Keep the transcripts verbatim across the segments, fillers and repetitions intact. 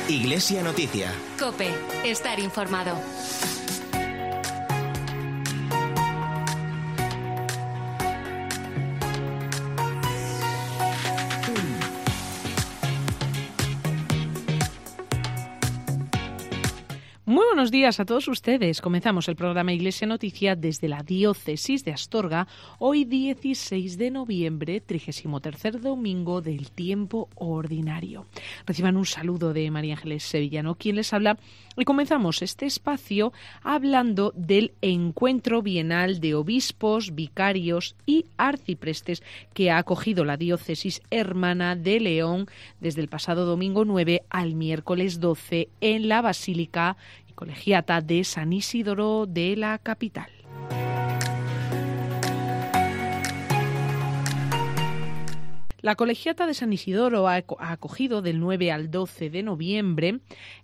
Iglesia Noticia. COPE. Estar informado. Muy buenos días a todos ustedes. Comenzamos el programa Iglesia Noticia desde la Diócesis de Astorga, hoy dieciséis de noviembre, trigésimo tercer domingo del tiempo ordinario. Reciban un saludo de María Ángeles Sevillano, quien les habla, y comenzamos este espacio hablando del encuentro bienal de obispos, vicarios y arciprestes que ha acogido la Diócesis Hermana de León desde el pasado domingo nueve al miércoles doce en la Basílica Colegiata de San Isidoro de la capital. La Colegiata de San Isidoro ha acogido del nueve al doce de noviembre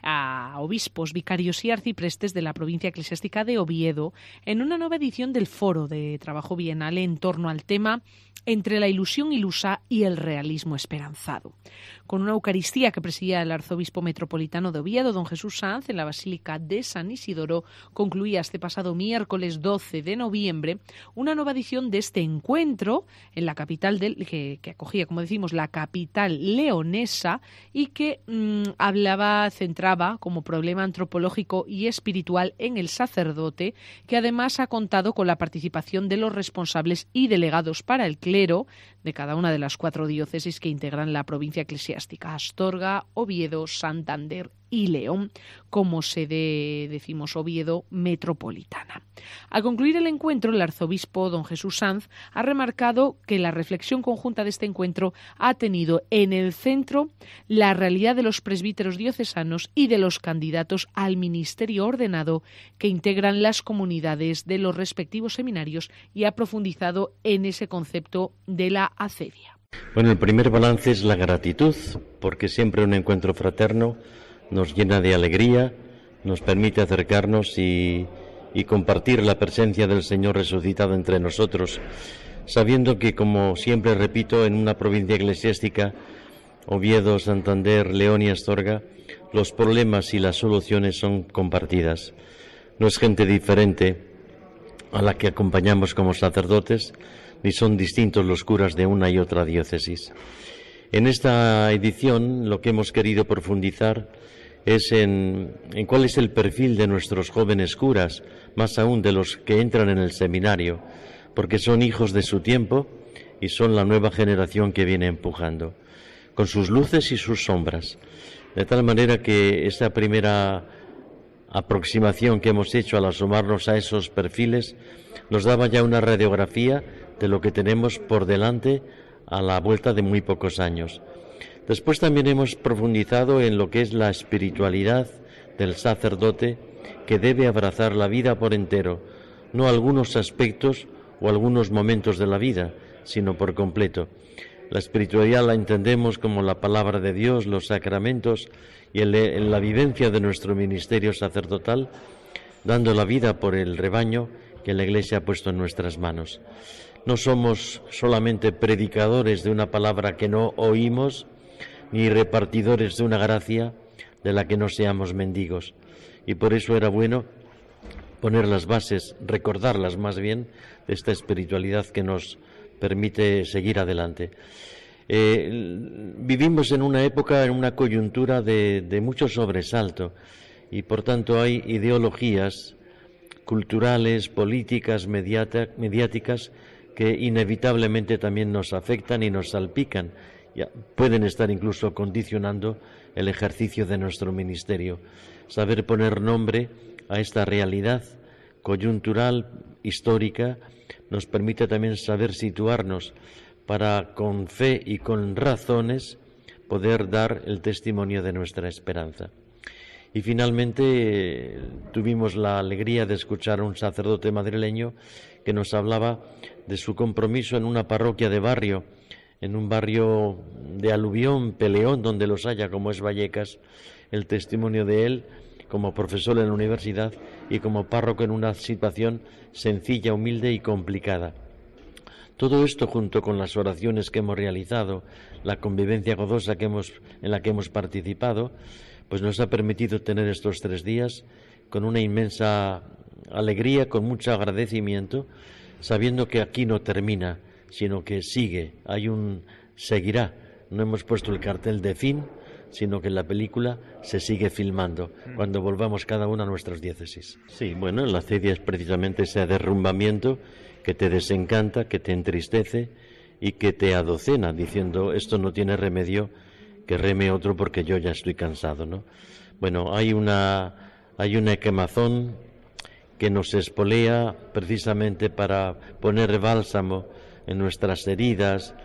a obispos, vicarios y arciprestes de la provincia eclesiástica de Oviedo en una nueva edición del Foro de Trabajo Bienal en torno al tema Entre la ilusión ilusa y el realismo esperanzado. Con una Eucaristía que presidía el arzobispo metropolitano de Oviedo, don Jesús Sanz, en la Basílica de San Isidoro, concluía este pasado miércoles doce de noviembre una nueva edición de este encuentro en la capital del, que, que acogía, como decimos, la capital leonesa y que mmm, hablaba, centraba como problema antropológico y espiritual en el sacerdote, que además ha contado con la participación de los responsables y delegados para el clero de cada una de las cuatro diócesis que integran la provincia eclesiástica, Astorga, Oviedo, Santander y León, como sede, decimos, Oviedo metropolitana. Al concluir el encuentro, el arzobispo don Jesús Sanz ha remarcado que la reflexión conjunta de este encuentro ha tenido en el centro la realidad de los presbíteros diocesanos y de los candidatos al ministerio ordenado que integran las comunidades de los respectivos seminarios y ha profundizado en ese concepto de la acedia. Bueno, el primer balance es la gratitud, porque siempre un encuentro fraterno nos llena de alegría, nos permite acercarnos y, y compartir la presencia del Señor resucitado entre nosotros, sabiendo que, como siempre repito, en una provincia eclesiástica, Oviedo, Santander, León y Astorga, los problemas y las soluciones son compartidas. No es gente diferente a la que acompañamos como sacerdotes, ni son distintos los curas de una y otra diócesis. En esta edición lo que hemos querido profundizar es en, en cuál es el perfil de nuestros jóvenes curas, más aún de los que entran en el seminario, porque son hijos de su tiempo y son la nueva generación que viene empujando, con sus luces y sus sombras. De tal manera que esta primera aproximación que hemos hecho al asomarnos a esos perfiles nos daba ya una radiografía de lo que tenemos por delante a la vuelta de muy pocos años. Después también hemos profundizado en lo que es la espiritualidad del sacerdote, que debe abrazar la vida por entero, no algunos aspectos o algunos momentos de la vida, sino por completo. La espiritualidad la entendemos como la palabra de Dios, los sacramentos y en, en la vivencia de nuestro ministerio sacerdotal, dando la vida por el rebaño que la Iglesia ha puesto en nuestras manos. No somos solamente predicadores de una palabra que no oímos, ni repartidores de una gracia de la que no seamos mendigos. Y por eso era bueno poner las bases, recordarlas más bien, de esta espiritualidad que nos permite seguir adelante. Eh, vivimos en una época, en una coyuntura de, de mucho sobresalto, y por tanto hay ideologías culturales, políticas, mediata, mediáticas, que inevitablemente también nos afectan y nos salpican. Ya pueden estar incluso condicionando el ejercicio de nuestro ministerio. Saber poner nombre a esta realidad coyuntural, histórica, nos permite también saber situarnos para, con fe y con razones, poder dar el testimonio de nuestra esperanza. Y finalmente tuvimos la alegría de escuchar a un sacerdote madrileño que nos hablaba de su compromiso en una parroquia de barrio, en un barrio de aluvión, peleón, donde los haya, como es Vallecas, el testimonio de él como profesor en la universidad y como párroco en una situación sencilla, humilde y complicada. Todo esto, junto con las oraciones que hemos realizado, la convivencia gozosa que hemos, en la que hemos participado, pues nos ha permitido tener estos tres días con una inmensa alegría, con mucho agradecimiento, sabiendo que aquí no termina, sino que sigue, hay un seguirá. No hemos puesto el cartel de fin, sino que la película se sigue filmando cuando volvamos cada uno a nuestras diócesis. Sí, bueno, la acedia es precisamente ese derrumbamiento que te desencanta, que te entristece y que te adocena, diciendo, esto no tiene remedio, que reme otro porque yo ya estoy cansado, ¿no? Bueno, hay una, hay una quemazón que nos espolea precisamente para poner bálsamo en nuestras heridas,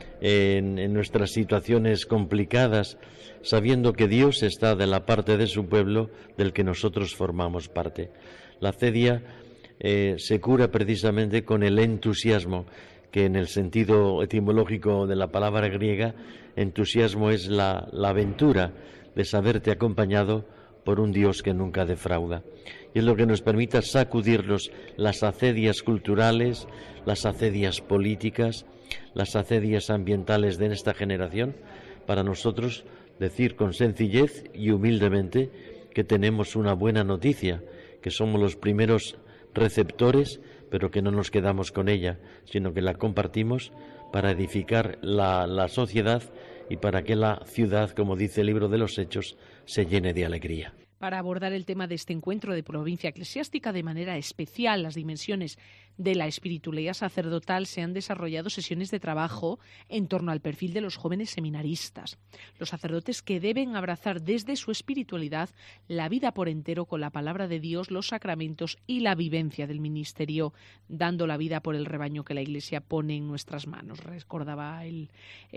en, en nuestras situaciones complicadas, sabiendo que Dios está de la parte de su pueblo del que nosotros formamos parte. La acedia eh, se cura precisamente con el entusiasmo, que en el sentido etimológico de la palabra griega, entusiasmo es la, la aventura de saberte acompañado por un Dios que nunca defrauda. Y es lo que nos permite sacudirnos las acedias culturales, las acedias políticas, las acedias ambientales de esta generación, para nosotros decir con sencillez y humildemente que tenemos una buena noticia, que somos los primeros receptores, pero que no nos quedamos con ella, sino que la compartimos para edificar la, la sociedad y para que la ciudad, como dice el libro de los Hechos, se llene de alegría. Para abordar el tema de este encuentro de provincia eclesiástica de manera especial, las dimensiones de la espiritualidad sacerdotal, se han desarrollado sesiones de trabajo en torno al perfil de los jóvenes seminaristas, los sacerdotes que deben abrazar desde su espiritualidad la vida por entero con la palabra de Dios, los sacramentos y la vivencia del ministerio, dando la vida por el rebaño que la Iglesia pone en nuestras manos, recordaba el,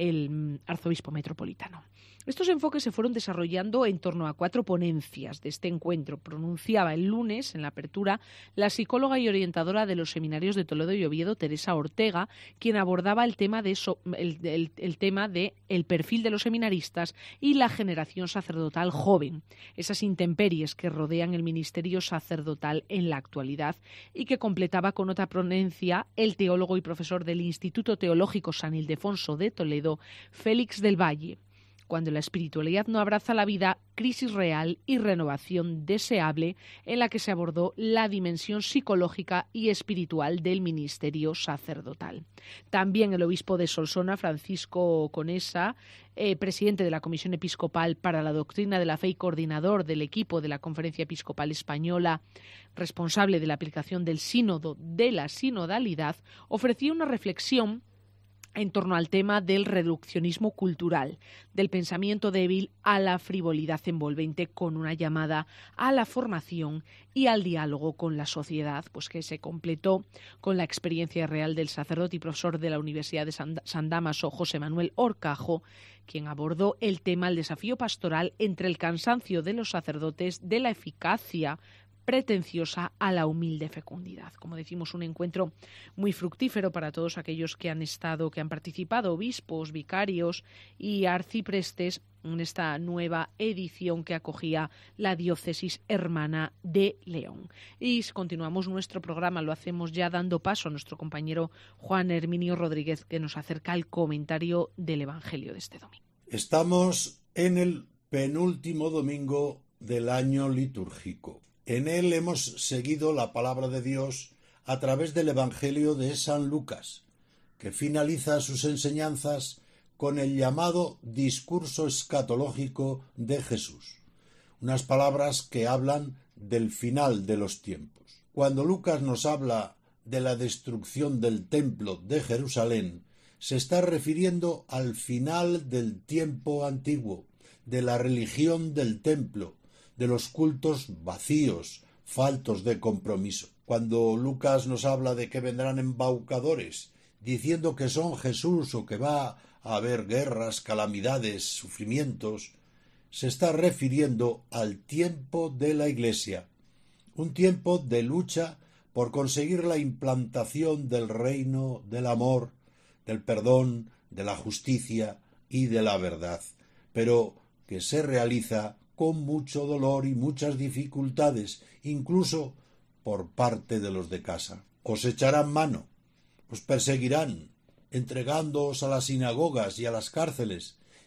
el arzobispo metropolitano. Estos enfoques se fueron desarrollando en torno a cuatro ponencias de este encuentro. Pronunciaba el lunes, en la apertura, la psicóloga y orientadora de los seminarios de Toledo y Oviedo, Teresa Ortega, quien abordaba el tema de so, el, el, el tema de el perfil de los seminaristas y la generación sacerdotal joven, esas intemperies que rodean el ministerio sacerdotal en la actualidad, y que completaba con otra ponencia el teólogo y profesor del Instituto Teológico San Ildefonso de Toledo, Félix del Valle. Cuando la espiritualidad no abraza la vida, crisis real y renovación deseable, en la que se abordó la dimensión psicológica y espiritual del ministerio sacerdotal. También el obispo de Solsona, Francisco Conesa, eh, presidente de la Comisión Episcopal para la Doctrina de la Fe y coordinador del equipo de la Conferencia Episcopal Española, responsable de la aplicación del sínodo de la sinodalidad, ofreció una reflexión en torno al tema del reduccionismo cultural, del pensamiento débil a la frivolidad envolvente, con una llamada a la formación y al diálogo con la sociedad, pues que se completó con la experiencia real del sacerdote y profesor de la Universidad de San, San Dámaso, José Manuel Horcajo, quien abordó el tema del desafío pastoral entre el cansancio de los sacerdotes, de la eficacia pretenciosa a la humilde fecundidad. Como decimos, un encuentro muy fructífero para todos aquellos que han estado, que han participado, obispos, vicarios y arciprestes, en esta nueva edición que acogía la diócesis hermana de León. Y continuamos nuestro programa, lo hacemos ya dando paso a nuestro compañero Juan Herminio Rodríguez, que nos acerca el comentario del Evangelio de este domingo. Estamos en el penúltimo domingo del año litúrgico. En él hemos seguido la palabra de Dios a través del Evangelio de San Lucas, que finaliza sus enseñanzas con el llamado discurso escatológico de Jesús, unas palabras que hablan del final de los tiempos. Cuando Lucas nos habla de la destrucción del templo de Jerusalén, se está refiriendo al final del tiempo antiguo, de la religión del templo, de los cultos vacíos, faltos de compromiso. Cuando Lucas nos habla de que vendrán embaucadores, diciendo que son Jesús o que va a haber guerras, calamidades, sufrimientos, se está refiriendo al tiempo de la Iglesia, un tiempo de lucha por conseguir la implantación del reino, del amor, del perdón, de la justicia y de la verdad, pero que se realiza con mucho dolor y muchas dificultades, incluso por parte de los de casa. Os echarán mano, os perseguirán, entregándoos a las sinagogas y a las cárceles,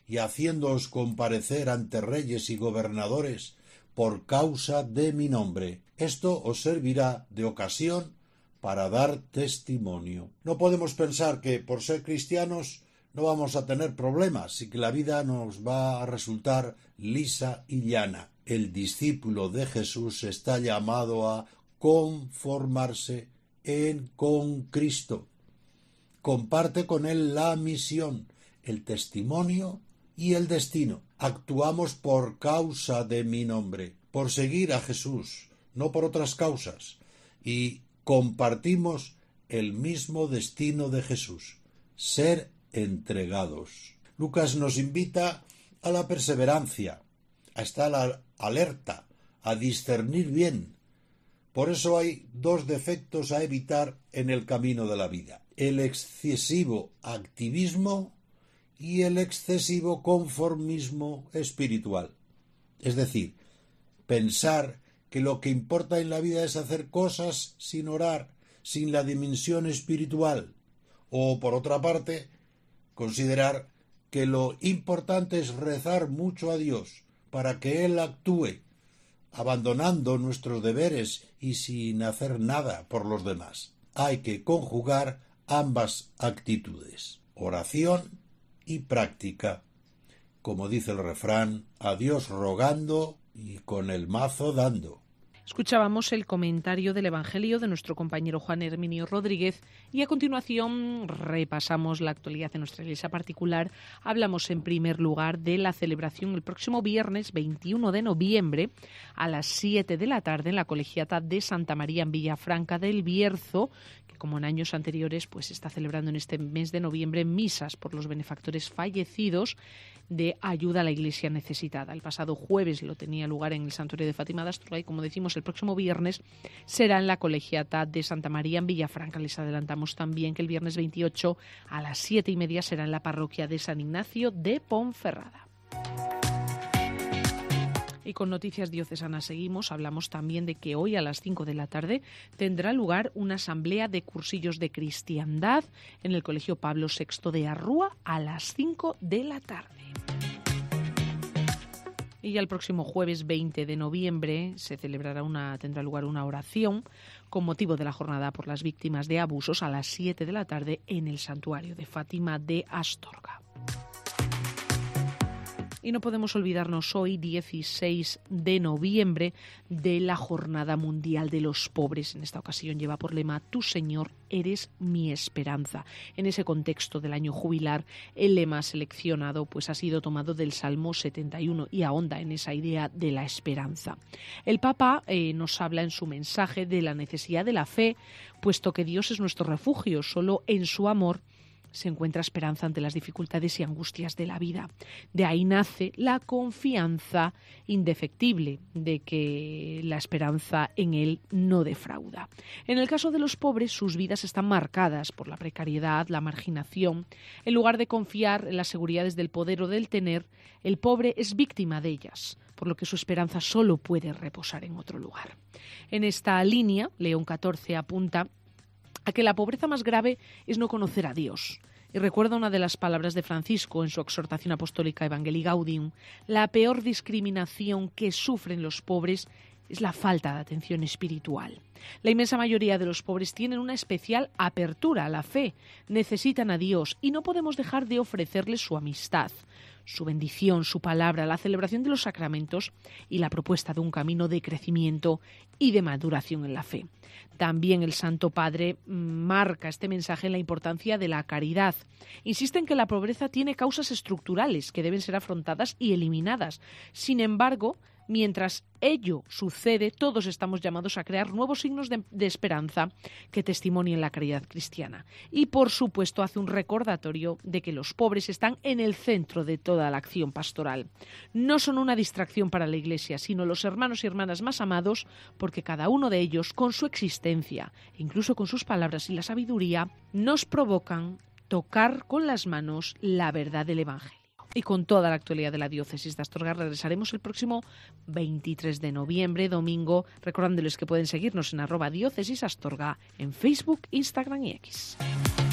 y haciéndoos comparecer ante reyes y gobernadores por causa de mi nombre. Esto os servirá de ocasión para dar testimonio. No podemos pensar que por ser cristianos no vamos a tener problemas y que la vida nos va a resultar lisa y llana. El discípulo de Jesús está llamado a conformarse en con Cristo. Comparte con él la misión, el testimonio y el destino. Actuamos por causa de mi nombre, por seguir a Jesús, no por otras causas, y compartimos el mismo destino de Jesús, ser entregados. Lucas nos invita a la perseverancia, a estar alerta, a discernir bien. Por eso hay dos defectos a evitar en el camino de la vida: el excesivo activismo y el excesivo conformismo espiritual. Es decir, pensar que lo que importa en la vida es hacer cosas sin orar, sin la dimensión espiritual. O, por otra parte, considerar que lo importante es rezar mucho a Dios para que Él actúe, abandonando nuestros deberes y sin hacer nada por los demás. Hay que conjugar ambas actitudes, oración y práctica. Como dice el refrán, a Dios rogando y con el mazo dando. Escuchábamos el comentario del Evangelio de nuestro compañero Juan Herminio Rodríguez y a continuación repasamos la actualidad de nuestra iglesia particular. Hablamos en primer lugar de la celebración el próximo viernes veintiuno de noviembre a las siete de la tarde en la Colegiata de Santa María en Villafranca del Bierzo, que como en años anteriores pues está celebrando en este mes de noviembre misas por los benefactores fallecidos de ayuda a la iglesia necesitada. El pasado jueves lo tenía lugar en el Santuario de Fátima de Astorga y, como decimos, el próximo viernes será en la Colegiata de Santa María en Villafranca. Les adelantamos también que el viernes veintiocho a las siete y media será en la parroquia de San Ignacio de Ponferrada. Y con noticias diocesanas seguimos. Hablamos también de que hoy a las cinco de la tarde tendrá lugar una asamblea de cursillos de cristiandad en el Colegio Pablo sexto de Arrúa a las cinco de la tarde. Y ya el próximo jueves veinte de noviembre se celebrará una, tendrá lugar una oración con motivo de la jornada por las víctimas de abusos a las siete de la tarde en el Santuario de Fátima de Astorga. Y no podemos olvidarnos hoy, dieciséis de noviembre, de la Jornada Mundial de los Pobres. En esta ocasión lleva por lema «Tu Señor, eres mi esperanza». En ese contexto del año jubilar, el lema seleccionado pues, ha sido tomado del Salmo setenta y uno y ahonda en esa idea de la esperanza. El Papa eh, nos habla en su mensaje de la necesidad de la fe, puesto que Dios es nuestro refugio, solo en su amor se encuentra esperanza ante las dificultades y angustias de la vida. De ahí nace la confianza indefectible de que la esperanza en Él no defrauda. En el caso de los pobres, sus vidas están marcadas por la precariedad, la marginación. En lugar de confiar en las seguridades del poder o del tener, el pobre es víctima de ellas, por lo que su esperanza solo puede reposar en otro lugar. En esta línea, León catorce apunta a que la pobreza más grave es no conocer a Dios. Y recuerda una de las palabras de Francisco en su exhortación apostólica Evangelii Gaudium: la peor discriminación que sufren los pobres es la falta de atención espiritual. La inmensa mayoría de los pobres tienen una especial apertura a la fe, necesitan a Dios y no podemos dejar de ofrecerles su amistad, su bendición, su palabra, la celebración de los sacramentos y la propuesta de un camino de crecimiento y de maduración en la fe. También el Santo Padre marca este mensaje en la importancia de la caridad. Insiste en que la pobreza tiene causas estructurales que deben ser afrontadas y eliminadas. Sin embargo, mientras ello sucede, todos estamos llamados a crear nuevos signos de, de esperanza que testimonien la caridad cristiana. Y, por supuesto, hace un recordatorio de que los pobres están en el centro de toda la acción pastoral. No son una distracción para la Iglesia, sino los hermanos y hermanas más amados, porque cada uno de ellos, con su existencia, e incluso con sus palabras y la sabiduría, nos provocan tocar con las manos la verdad del Evangelio. Y con toda la actualidad de la diócesis de Astorga regresaremos el próximo veintitrés de noviembre, domingo, recordándoles que pueden seguirnos en arroba diócesis Astorga en Facebook, Instagram y X.